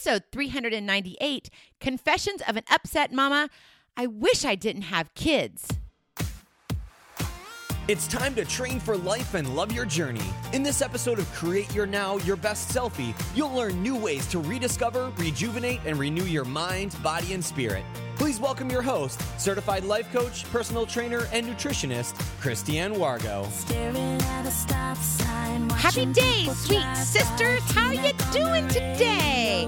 episode 398, Confessions of an Upset Mama. I wish I didn't have kids. It's time to train for life and love your journey. In this episode of Create Your Now, Your Best Selfie, you'll learn new ways to rediscover, rejuvenate, and renew your mind, body, and spirit. Please welcome your host, certified life coach, personal trainer, and nutritionist, Christiane Wargo. Happy day, sweet sisters. How you doing today?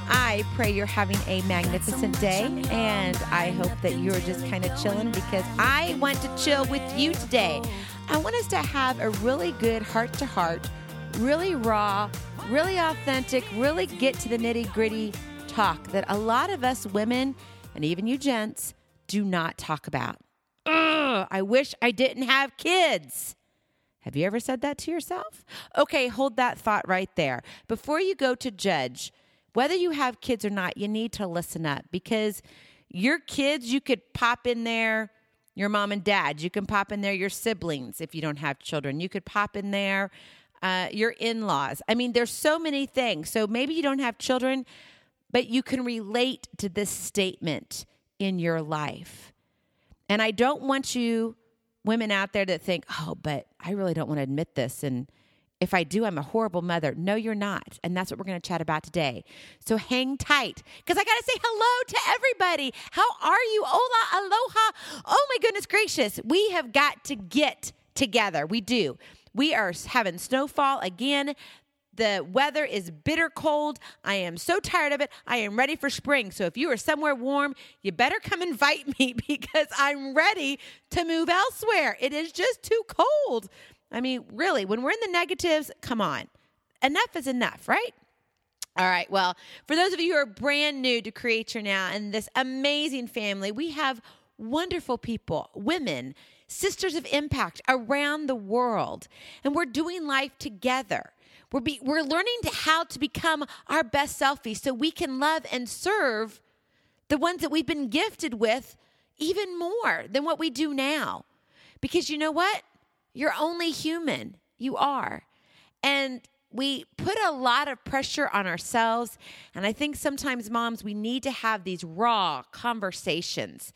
I pray you're having a magnificent day, and I hope that you're just kind of chilling because I want to chill with you today. I want us to have a really good heart-to-heart, really raw, really authentic, really get to the nitty-gritty talk that a lot of us women, and even you gents, do not talk about. Ugh, I wish I didn't have kids. Have you ever said that to yourself? Okay, hold that thought right there. Before you go to judge whether you have kids or not, you need to listen up because your kids, you could pop in there your mom and dad. You can pop in there your siblings if you don't have children. You could pop in there your in-laws. I mean, there's so many things. So maybe you don't have children, but you can relate to this statement in your life. And I don't want you women out there that think, oh, but I really don't want to admit this. And if I do, I'm a horrible mother. No, you're not. And that's what we're going to chat about today. So hang tight because I got to say hello to everybody. How are you? Hola, aloha. Oh, my goodness gracious. We have got to get together. We do. We are having snowfall again. The weather is bitter cold. I am so tired of it. I am ready for spring. So if you are somewhere warm, you better come invite me because I'm ready to move elsewhere. It is just too cold. I mean, really, when we're in the negatives, come on. Enough is enough, right? All right. Well, for those of you who are brand new to Create Your Now and this amazing family, we have wonderful people, women, sisters of impact around the world, and we're doing life together. We're learning how to become our best selfies so we can love and serve the ones that we've been gifted with even more than what we do now. Because you know what? You're only human. You are. And we put a lot of pressure on ourselves. And I think sometimes moms, we need to have these raw conversations.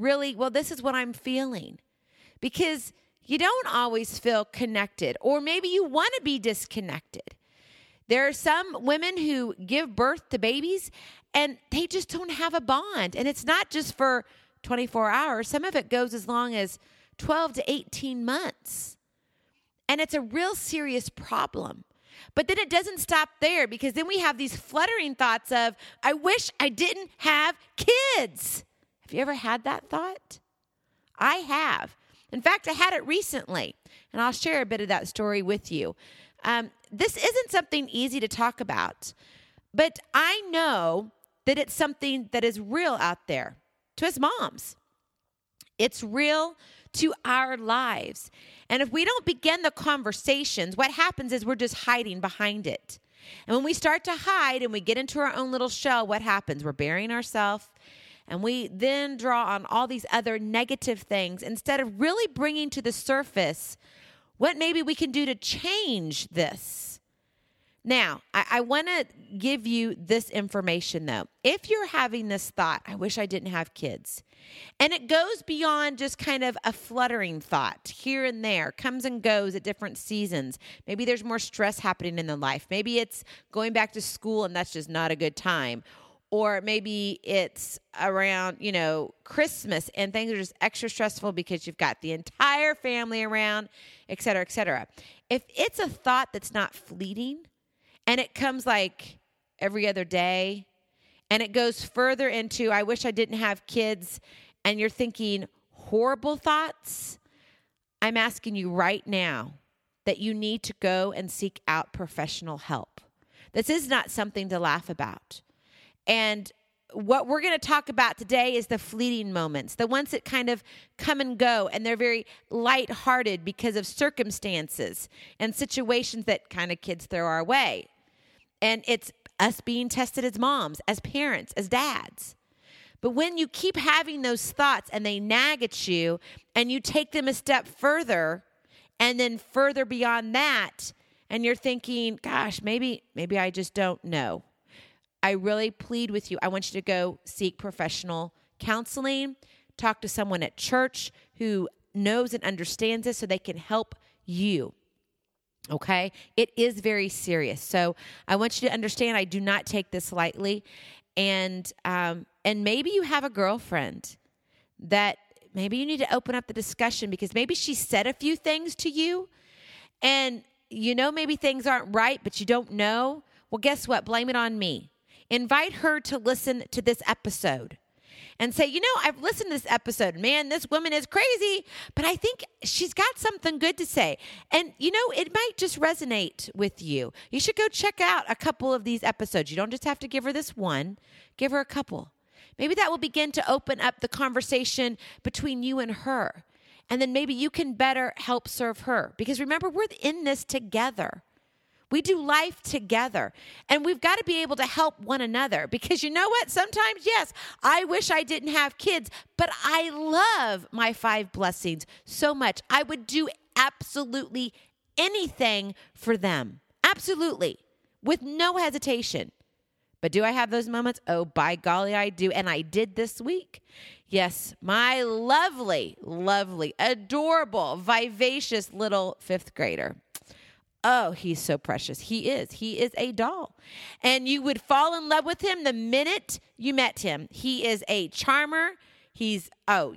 This is what I'm feeling. Because you don't always feel connected, or maybe you want to be disconnected. There are some women who give birth to babies and they just don't have a bond. And it's not just for 24 hours. Some of it goes as long as 12 to 18 months. And it's a real serious problem. But then it doesn't stop there because then we have these fluttering thoughts of, I wish I didn't have kids. Have you ever had that thought? I have. In fact, I had it recently, and I'll share a bit of that story with you. This isn't something easy to talk about, but I know that it's something that is real out there to us moms. It's real to our lives. And if we don't begin the conversations, what happens is we're just hiding behind it. And when we start to hide and we get into our own little shell, what happens? We're burying ourselves. And we then draw on all these other negative things instead of really bringing to the surface what maybe we can do to change this. Now, I want to give you this information, though. If you're having this thought, I wish I didn't have kids, and it goes beyond just kind of a fluttering thought here and there, comes and goes at different seasons. Maybe there's more stress happening in the life. Maybe it's going back to school, and that's just not a good time. Or maybe it's around, Christmas and things are just extra stressful because you've got the entire family around, et cetera, et cetera. If it's a thought that's not fleeting and it comes like every other day and it goes further into, I wish I didn't have kids, and you're thinking horrible thoughts, I'm asking you right now that you need to go and seek out professional help. This is not something to laugh about. And what we're going to talk about today is the fleeting moments, the ones that kind of come and go, and they're very lighthearted because of circumstances and situations that kind of kids throw our way. And it's us being tested as moms, as parents, as dads. But when you keep having those thoughts and they nag at you and you take them a step further and then further beyond that, and you're thinking, gosh, maybe I just don't know. I really plead with you. I want you to go seek professional counseling, talk to someone at church who knows and understands this so they can help you. Okay? It is very serious. So I want you to understand I do not take this lightly. And maybe you have a girlfriend that maybe you need to open up the discussion because maybe she said a few things to you and maybe things aren't right, but you don't know. Well, guess what? Blame it on me. Invite her to listen to this episode and say, I've listened to this episode. Man, this woman is crazy, but I think she's got something good to say. And, it might just resonate with you. You should go check out a couple of these episodes. You don't just have to give her this one. Give her a couple. Maybe that will begin to open up the conversation between you and her. And then maybe you can better help serve her. Because remember, we're in this together. We do life together. And we've got to be able to help one another. Because you know what? Sometimes, yes, I wish I didn't have kids, but I love my 5 blessings so much. I would do absolutely anything for them. Absolutely. With no hesitation. But do I have those moments? Oh, by golly, I do. And I did this week. Yes, my lovely, lovely, adorable, vivacious little 5th grader. Oh, he's so precious. He is. He is a doll. And you would fall in love with him the minute you met him. He is a charmer. He's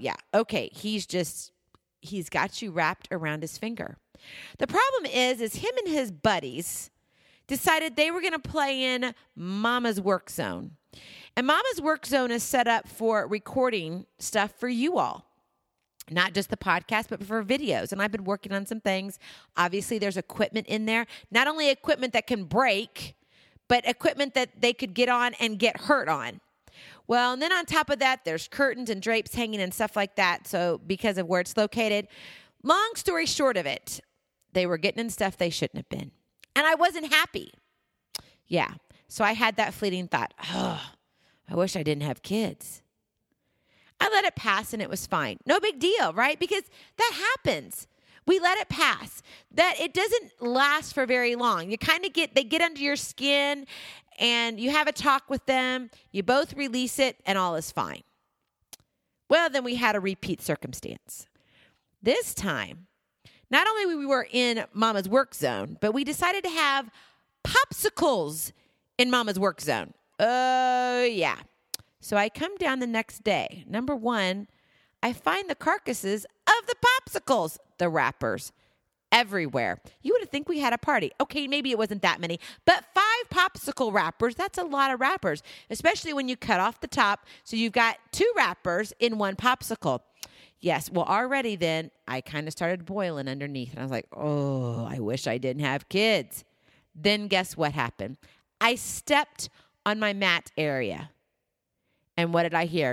got you wrapped around his finger. The problem is him and his buddies decided they were going to play in Mama's Work Zone. And Mama's Work Zone is set up for recording stuff for you all. Not just the podcast, but for videos. And I've been working on some things. Obviously, there's equipment in there. Not only equipment that can break, but equipment that they could get on and get hurt on. Well, and then on top of that, there's curtains and drapes hanging and stuff like that. So because of where it's located, long story short of it, they were getting in stuff they shouldn't have been. And I wasn't happy. Yeah. So I had that fleeting thought, I wish I didn't have kids. I let it pass and it was fine. No big deal, right? Because that happens. We let it pass. That it doesn't last for very long. You kind of they get under your skin and you have a talk with them. You both release it and all is fine. Well, then we had a repeat circumstance. This time, not only we were in Mama's Work Zone, but we decided to have popsicles in Mama's Work Zone. Oh, yeah. So I come down the next day. Number one, I find the carcasses of the popsicles, the wrappers, everywhere. You would think we had a party. Okay, maybe it wasn't that many, but 5 popsicle wrappers, that's a lot of wrappers, especially when you cut off the top. So you've got 2 wrappers in one popsicle. Yes, well, already then I kind of started boiling underneath. And I was like, oh, I wish I didn't have kids. Then guess what happened? I stepped on my mat area. And what did I hear?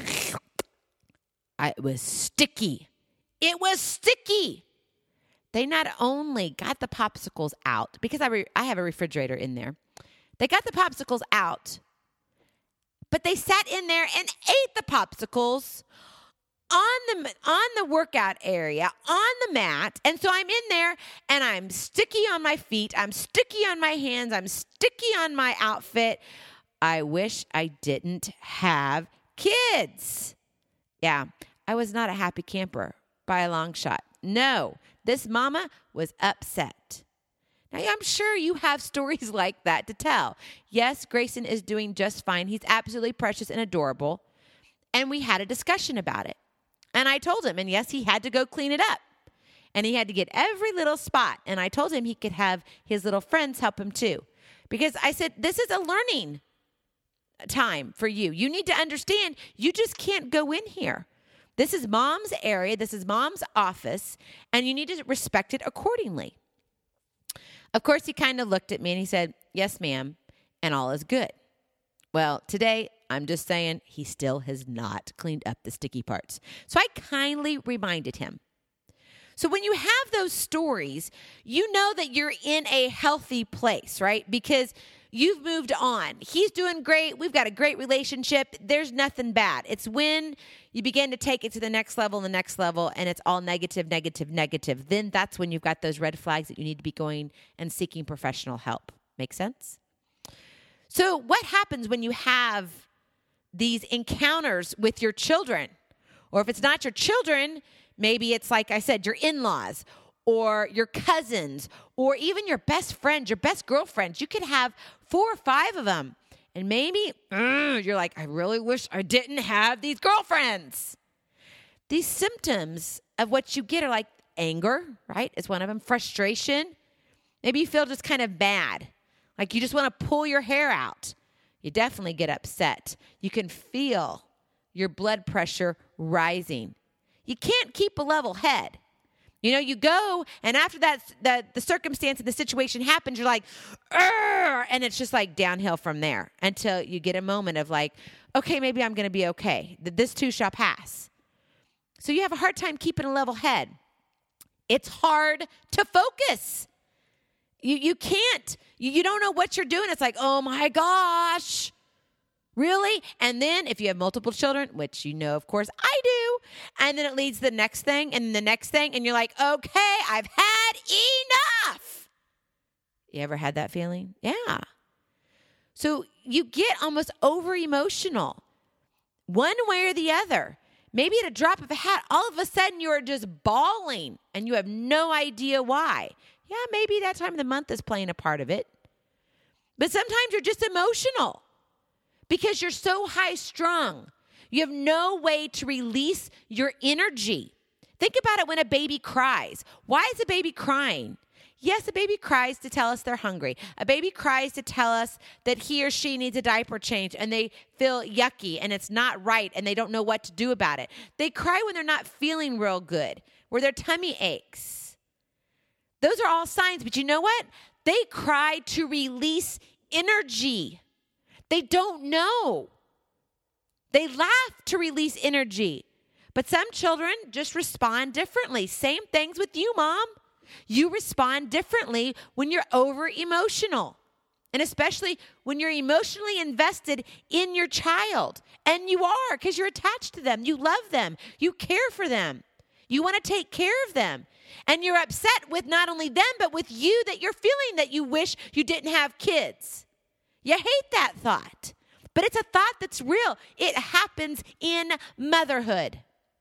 It was sticky. It was sticky. They not only got the popsicles out, because I have a refrigerator in there. They got the popsicles out, but they sat in there and ate the popsicles on the workout area, on the mat. And so I'm in there and I'm sticky on my feet. I'm sticky on my hands. I'm sticky on my outfit. I wish I didn't have kids. Yeah, I was not a happy camper by a long shot. No, this mama was upset. Now, I'm sure you have stories like that to tell. Yes, Grayson is doing just fine. He's absolutely precious and adorable. And we had a discussion about it. And I told him, and yes, he had to go clean it up. And he had to get every little spot. And I told him he could have his little friends help him too. Because I said, this is a learning time for you. You need to understand, you just can't go in here. This is Mom's area. This is Mom's office. And you need to respect it accordingly. Of course, he kind of looked at me and he said, yes, ma'am. And all is good. Well, today, I'm just saying he still has not cleaned up the sticky parts. So I kindly reminded him. So when you have those stories, you know that you're in a healthy place, right? Because you've moved on. He's doing great. We've got a great relationship. There's nothing bad. It's when you begin to take it to the next level, and it's all negative, negative, negative. Then that's when you've got those red flags that you need to be going and seeking professional help. Make sense? So what happens when you have these encounters with your children? Or if it's not your children, maybe it's like I said, your in-laws or your cousins or even your best friends, your best girlfriends. You could have 4 or 5 of them. And maybe you're like, I really wish I didn't have these girlfriends. These symptoms of what you get are like anger, right? Is one of them. Frustration. Maybe you feel just kind of bad. Like you just want to pull your hair out. You definitely get upset. You can feel your blood pressure rising. You can't keep a level head. You know, you go, and after that, the circumstance and the situation happens, you're like, and it's just like downhill from there until you get a moment of like, okay, maybe I'm going to be okay. This too shall pass. So you have a hard time keeping a level head. It's hard to focus. You can't. You don't know what you're doing. It's like, oh my gosh. Really? And then if you have multiple children, which you know, of course, I do, and then it leads to the next thing and the next thing, and you're like, okay, I've had enough. You ever had that feeling? Yeah. So you get almost over-emotional one way or the other. Maybe at a drop of a hat, all of a sudden you're just bawling, and you have no idea why. Yeah, maybe that time of the month is playing a part of it. But sometimes you're just emotional. Because you're so high strung, you have no way to release your energy. Think about it when a baby cries. Why is a baby crying? Yes, a baby cries to tell us they're hungry. A baby cries to tell us that he or she needs a diaper change and they feel yucky and it's not right and they don't know what to do about it. They cry when they're not feeling real good, where their tummy aches. Those are all signs, but you know what? They cry to release energy. They don't know. They laugh to release energy. But some children just respond differently. Same things with you, Mom. You respond differently when you're over-emotional. And especially when you're emotionally invested in your child. And you are, because you're attached to them. You love them. You care for them. You want to take care of them. And you're upset with not only them, but with you, that you're feeling that you wish you didn't have kids. You hate that thought, but it's a thought that's real. It happens in motherhood.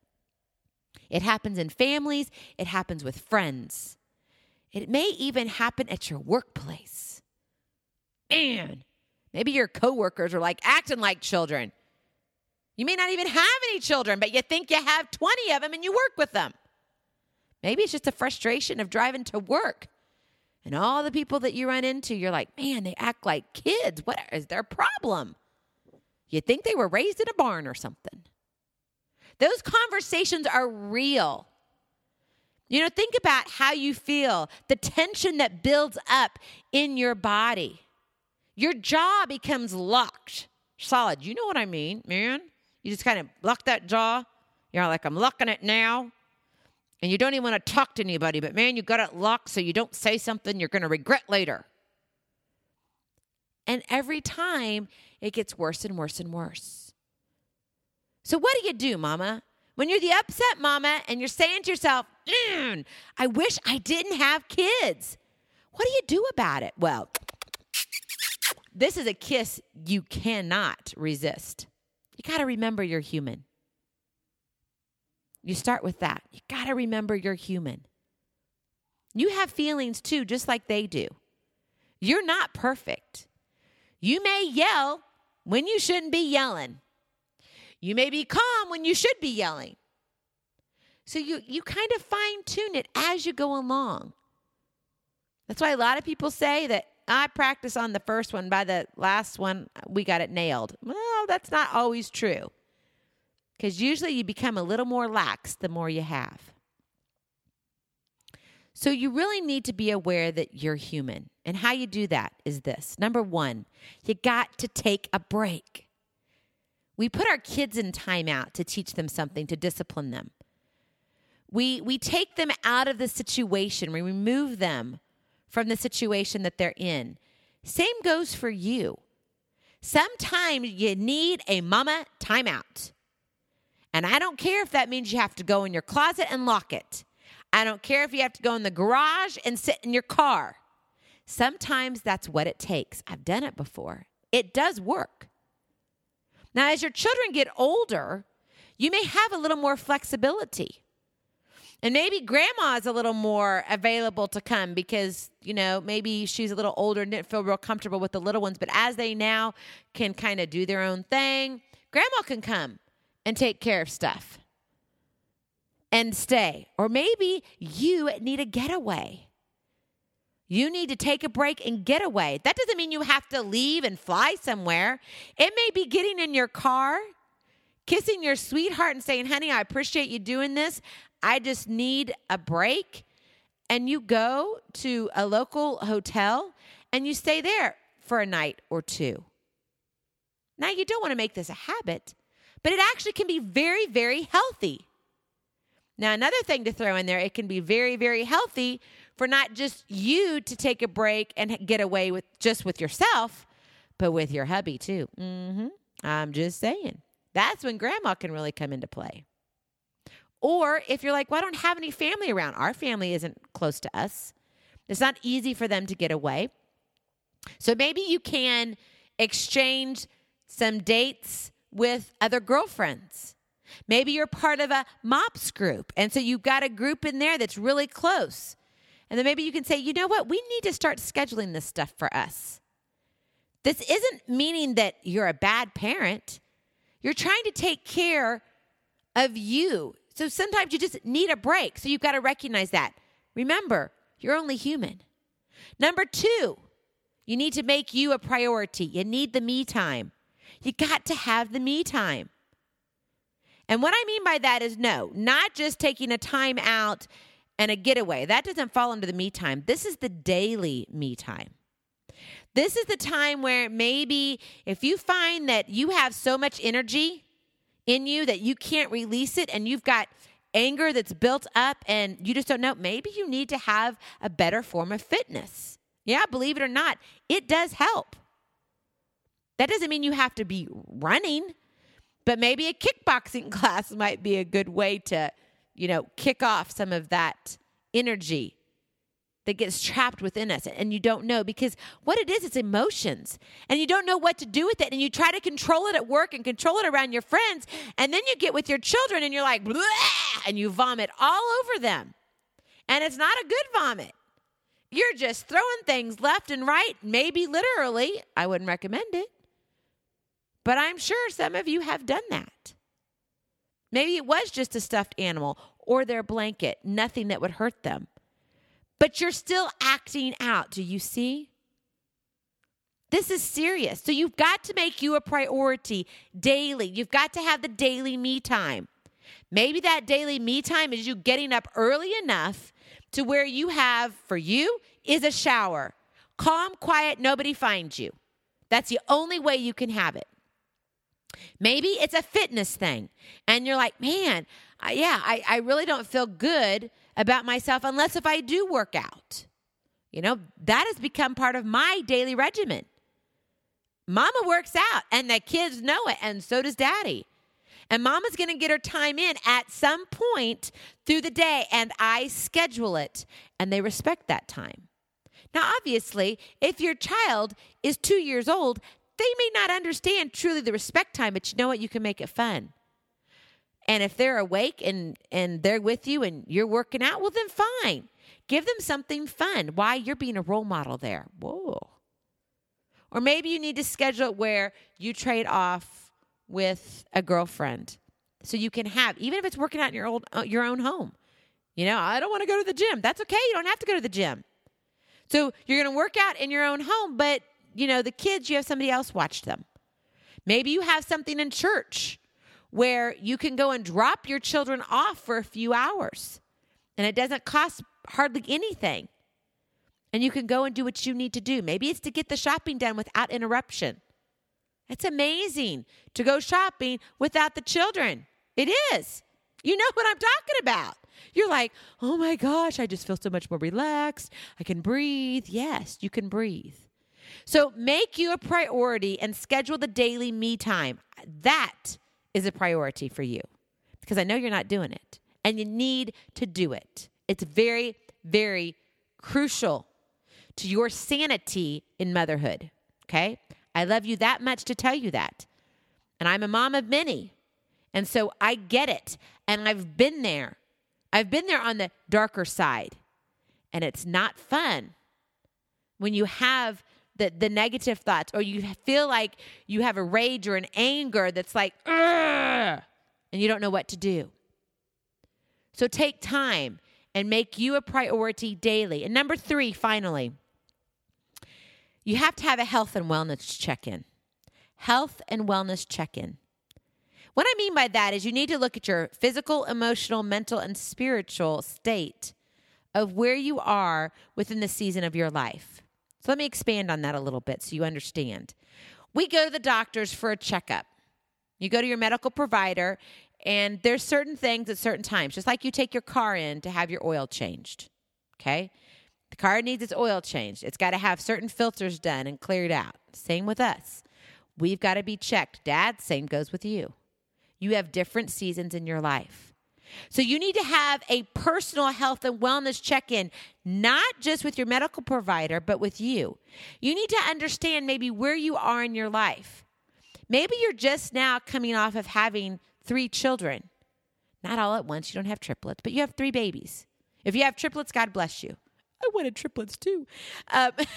It happens in families. It happens with friends. It may even happen at your workplace. Man, maybe your coworkers are like acting like children. You may not even have any children, but you think you have 20 of them and you work with them. Maybe it's just a frustration of driving to work. And all the people that you run into, you're like, man, they act like kids. What is their problem? You'd think they were raised in a barn or something. Those conversations are real. You know, think about how you feel, the tension that builds up in your body. Your jaw becomes locked, solid. You know what I mean, man? You just kind of lock that jaw. You're like, I'm locking it now. And you don't even want to talk to anybody, but man, you got it locked so you don't say something you're going to regret later. And every time it gets worse and worse and worse. So what do, Mama? When you're the upset mama and you're saying to yourself, I wish I didn't have kids. What do you do about it? Well, this is a kiss you cannot resist. You got to remember you're human. You start with that. You got to remember you're human. You have feelings too, just like they do. You're not perfect. You may yell when you shouldn't be yelling. You may be calm when you should be yelling. So you kind of fine-tune it as you go along. That's why a lot of people say that I practice on the first one. By the last one, we got it nailed. Well, that's not always true. Because usually you become a little more lax the more you have. So you really need to be aware that you're human. And how you do that is this. Number one, you got to take a break. We put our kids in timeout to teach them something, to discipline them. We take them out of the situation. We remove them from the situation that they're in. Same goes for you. Sometimes you need a mama timeout. And I don't care if that means you have to go in your closet and lock it. I don't care if you have to go in the garage and sit in your car. Sometimes that's what it takes. I've done it before. it does work. Now, as your children get older, you may have a little more flexibility. And maybe grandma is a little more available to come because, maybe she's a little older and didn't feel real comfortable with the little ones. But as they now can kind of do their own thing, grandma can come and take care of stuff and stay. Or maybe you need a getaway. You need to take a break and get away. That doesn't mean you have to leave and fly somewhere. It may be getting in your car, kissing your sweetheart and saying, honey, I appreciate you doing this. I just need a break. And you go to a local hotel and you stay there for a night or two. Now, you don't want to make this a habit, but it actually can be very, very healthy. Now, another thing to throw in there, it can be very, very healthy for not just you to take a break and get away with yourself, but with your hubby too. I'm just saying. That's when grandma can really come into play. Or if you're like, well, I don't have any family around. Our family isn't close to us. It's not easy for them to get away. So maybe you can exchange some dates with other girlfriends. Maybe you're part of a MOPS group. And so you've got a group in there that's really close. And then maybe you can say, you know what? We need to start scheduling this stuff for us. This isn't meaning that you're a bad parent. You're trying to take care of you. So sometimes you just need a break. So you've got to recognize that. Remember, you're only human. Number 2, you need to make you a priority. You need the me time. You got to have the me time. And what I mean by that is not just taking a time out and a getaway. That doesn't fall under the me time. This is the daily me time. This is the time where maybe if you find that you have so much energy in you that you can't release it and you've got anger that's built up and you just don't know, maybe you need to have a better form of fitness. Yeah, believe it or not, it does help. That doesn't mean you have to be running, but maybe a kickboxing class might be a good way to, kick off some of that energy that gets trapped within us and you don't know, because what it is, it's emotions and you don't know what to do with it. And you try to control it at work and control it around your friends. And then you get with your children and you're like, bleh, and you vomit all over them. And it's not a good vomit. You're just throwing things left and right, maybe literally. I wouldn't recommend it. But I'm sure some of you have done that. Maybe it was just a stuffed animal or their blanket, nothing that would hurt them. But you're still acting out. Do you see? This is serious. So you've got to make you a priority daily. You've got to have the daily me time. Maybe that daily me time is you getting up early enough to where you have, for you, is a shower. Calm, quiet, nobody finds you. That's the only way you can have it. Maybe it's a fitness thing. And you're like, man, I really don't feel good about myself unless if I do work out. That has become part of my daily regimen. Mama works out and the kids know it, and so does daddy. And mama's going to get her time in at some point through the day, and I schedule it, and they respect that time. Now, obviously, if your child is 2 years old, they may not understand truly the respect time, but you know what? You can make it fun. And if they're awake and they're with you and you're working out, well, then fine. Give them something fun. Why? You're being a role model there. Whoa. Or maybe you need to schedule it where you trade off with a girlfriend so you can have, even if it's working out in your own home. I don't want to go to the gym. That's okay. You don't have to go to the gym. So you're going to work out in your own home, but, the kids, you have somebody else watch them. Maybe you have something in church where you can go and drop your children off for a few hours and it doesn't cost hardly anything. And you can go and do what you need to do. Maybe it's to get the shopping done without interruption. It's amazing to go shopping without the children. It is. You know what I'm talking about. You're like, oh my gosh, I just feel so much more relaxed. I can breathe. Yes, you can breathe. So make you a priority and schedule the daily me time. That is a priority for you because I know you're not doing it and you need to do it. It's very, very crucial to your sanity in motherhood. Okay. I love you that much to tell you that. And I'm a mom of many. And so I get it. And I've been there. I've been there on the darker side. And it's not fun when you have the negative thoughts, or you feel like you have a rage or an anger that's like, "Ugh," and you don't know what to do. So take time and make you a priority daily. And number 3, finally, you have to have a health and wellness check-in. Health and wellness check-in. What I mean by that is you need to look at your physical, emotional, mental, and spiritual state of where you are within the season of your life. So let me expand on that a little bit so you understand. We go to the doctors for a checkup. You go to your medical provider, and there's certain things at certain times, just like you take your car in to have your oil changed, okay? The car needs its oil changed. It's got to have certain filters done and cleared out. Same with us. We've got to be checked. Dad, same goes with you. You have different seasons in your life. So you need to have a personal health and wellness check-in, not just with your medical provider, but with you. You need to understand maybe where you are in your life. Maybe you're just now coming off of having 3 children. Not all at once. You don't have triplets, but you have 3 babies. If you have triplets, God bless you. I wanted triplets too. But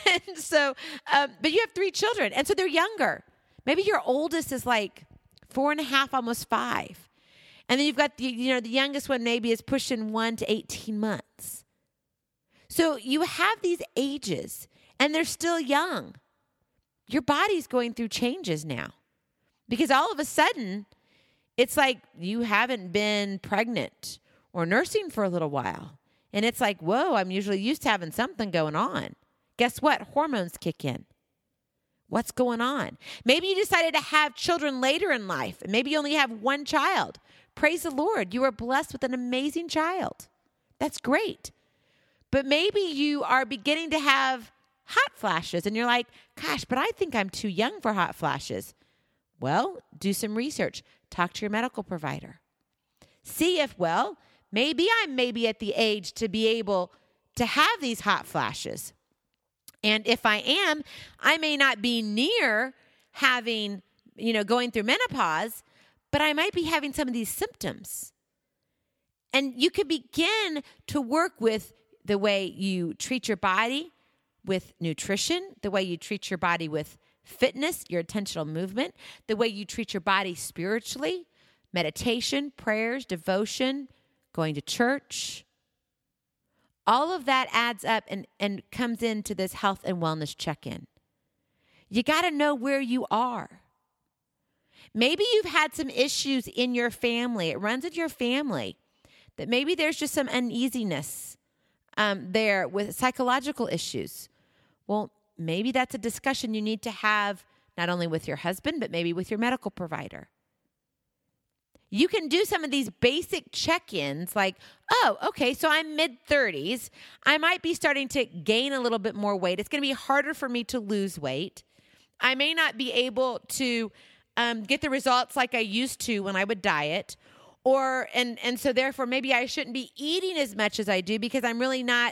you have 3 children, and so they're younger. Maybe your oldest is like 4.5, almost 5. And then you've got the youngest one maybe is pushing 1 to 18 months. So you have these ages, and they're still young. Your body's going through changes now, because all of a sudden, it's like you haven't been pregnant or nursing for a little while. And it's like, whoa, I'm usually used to having something going on. Guess what? Hormones kick in. What's going on? Maybe you decided to have children later in life, and maybe you only have 1 child. Praise the Lord. You are blessed with an amazing child. That's great. But maybe you are beginning to have hot flashes, and you're like, gosh, but I think I'm too young for hot flashes. Well, do some research. Talk to your medical provider. See if, maybe I'm at the age to be able to have these hot flashes. And if I am, I may not be near having, going through menopause, but I might be having some of these symptoms. And you could begin to work with the way you treat your body with nutrition, the way you treat your body with fitness, your intentional movement, the way you treat your body spiritually, meditation, prayers, devotion, going to church. All of that adds up and comes into this health and wellness check-in. You got to know where you are. Maybe you've had some issues in your family. It runs in your family. That maybe there's just some uneasiness there with psychological issues. Well, maybe that's a discussion you need to have not only with your husband, but maybe with your medical provider. You can do some of these basic check-ins like, oh, okay, so I'm mid-30s. I might be starting to gain a little bit more weight. It's going to be harder for me to lose weight. I may not be able to get the results like I used to when I would diet. And so therefore maybe I shouldn't be eating as much as I do because I'm really not,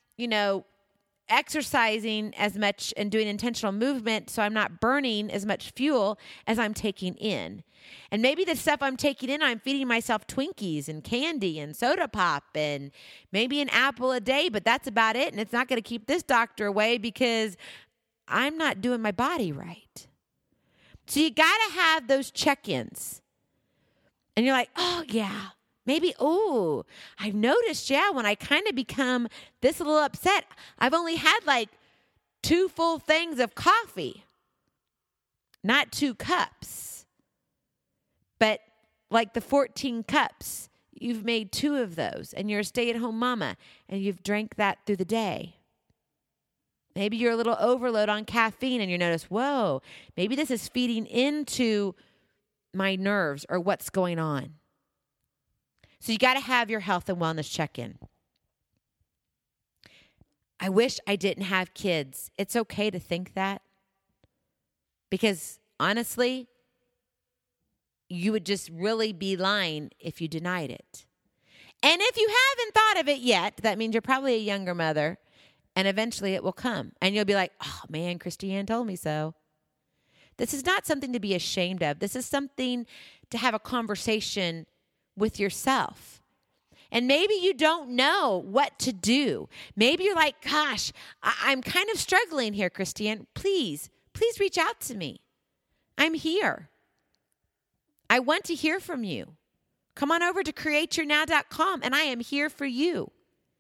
exercising as much and doing intentional movement, so I'm not burning as much fuel as I'm taking in. And maybe the stuff I'm taking in, I'm feeding myself Twinkies and candy and soda pop and maybe an apple a day, but that's about it. And it's not going to keep this doctor away because I'm not doing my body right. So you got to have those check-ins. And you're like, oh, yeah. Maybe, I've noticed, when I kind of become this little upset, I've only had like 2 full things of coffee, not 2 cups, but like the 14 cups, you've made 2 of those and you're a stay-at-home mama and you've drank that through the day. Maybe you're a little overload on caffeine and you notice, whoa, maybe this is feeding into my nerves or what's going on. So you got to have your health and wellness check-in. I wish I didn't have kids. It's okay to think that. Because honestly, you would just really be lying if you denied it. And if you haven't thought of it yet, that means you're probably a younger mother, and eventually it will come. And you'll be like, oh man, Christiane told me so. This is not something to be ashamed of. This is something to have a conversation with yourself. And maybe you don't know what to do. Maybe you're like, gosh, I'm kind of struggling here, Christiane. Please reach out to me. I'm here. I want to hear from you. Come on over to createyournow.com, and I am here for you.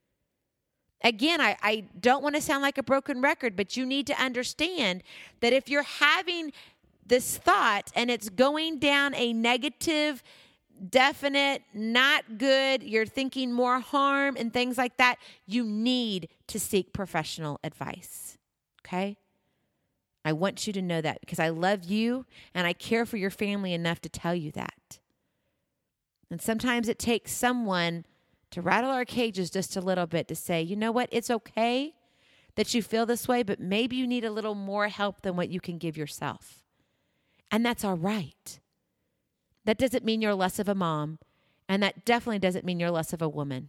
Again, I don't want to sound like a broken record, but you need to understand that if you're having this thought and it's going down a negative, definite, not good, you're thinking more harm and things like that, you need to seek professional advice, okay? I want you to know that because I love you and I care for your family enough to tell you that. And sometimes it takes someone to rattle our cages just a little bit to say, you know what, it's okay that you feel this way, but maybe you need a little more help than what you can give yourself. And that's all right. That doesn't mean you're less of a mom, and that definitely doesn't mean you're less of a woman.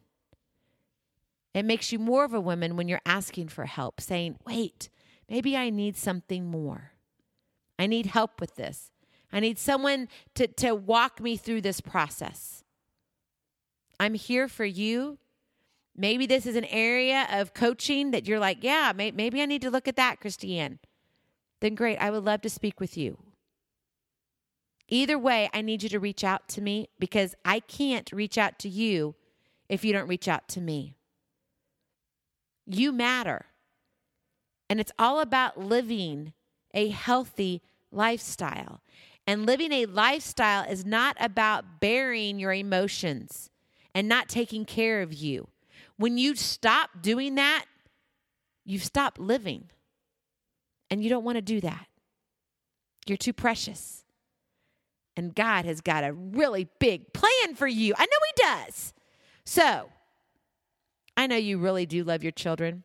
It makes you more of a woman when you're asking for help, saying, wait, maybe I need something more. I need help with this. I need someone to walk me through this process. I'm here for you. Maybe this is an area of coaching that you're like, yeah, maybe I need to look at that, Christiane. Then great, I would love to speak with you. Either way, I need you to reach out to me because I can't reach out to you if you don't reach out to me. You matter. And it's all about living a healthy lifestyle. And living a lifestyle is not about burying your emotions and not taking care of you. When you stop doing that, you've stopped living. And you don't want to do that. You're too precious. And God has got a really big plan for you. I know He does. So, I know you really do love your children.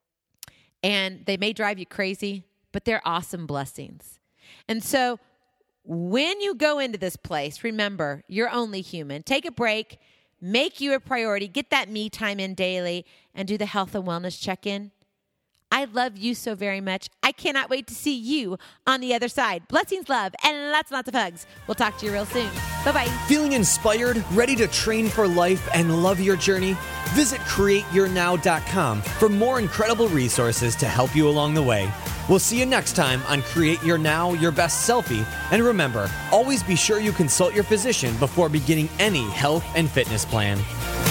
And they may drive you crazy, but they're awesome blessings. And so, when you go into this place, remember, you're only human. Take a break. Make you a priority. Get that me time in daily and do the health and wellness check-in. I love you so very much. I cannot wait to see you on the other side. Blessings, love, and lots and lots of hugs. We'll talk to you real soon. Bye-bye. Feeling inspired, ready to train for life and love your journey? Visit createyournow.com for more incredible resources to help you along the way. We'll see you next time on Create Your Now, Your Best Selfie. And remember, always be sure you consult your physician before beginning any health and fitness plan.